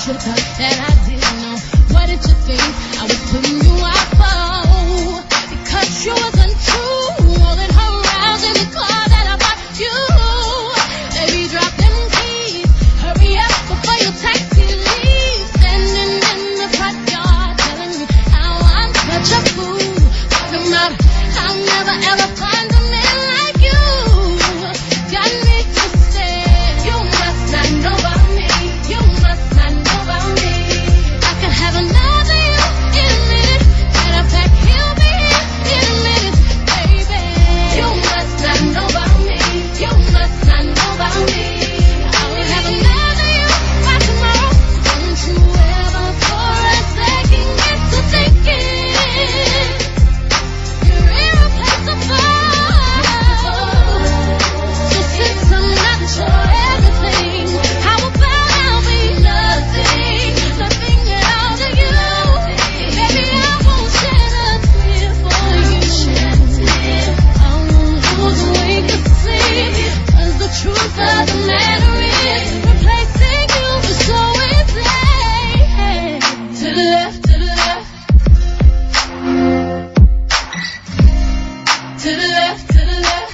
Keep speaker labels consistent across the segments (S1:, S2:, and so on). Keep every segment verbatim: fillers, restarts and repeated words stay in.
S1: you thought that I didn't know? What did you think I was putting you out for? Because you was untrue, rolling around in the car that I bought you. Baby, drop them keys, hurry up before your taxi leaves. Standing in the front yard, telling me how I'm such a fool. Talking about I'll never ever find a man like you. Got me twisted. You must not know about me. You must not know about me. I can have another you in a minute. Matter of fact, he'll be here in a minute, baby. You must not know about me. You must not know about me. I will have another you by tomorrow. Don't you ever for a second get to thinking you're irreplaceable. So since I'm not your everything, how about I'll be nothing, nothing at all to you? Baby, I won't shed a tear for you. I won't lose a wink of sleep, 'cause the truth of the matter is, replacing you is so easy. To the left, to the left. To the left, to the left.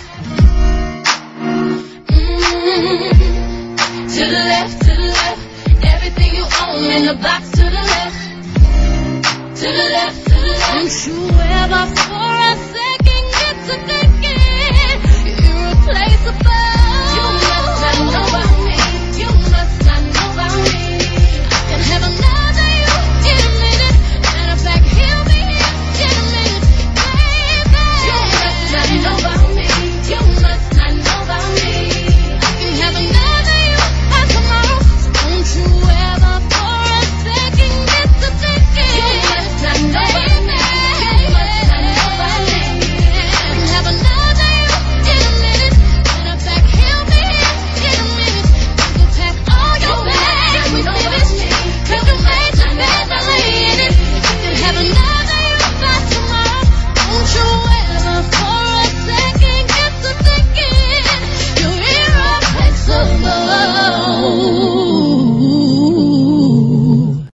S1: Mm-hmm. To the left, to the left. Everything you own in the box to the left. To the left, to the left. Don't you ever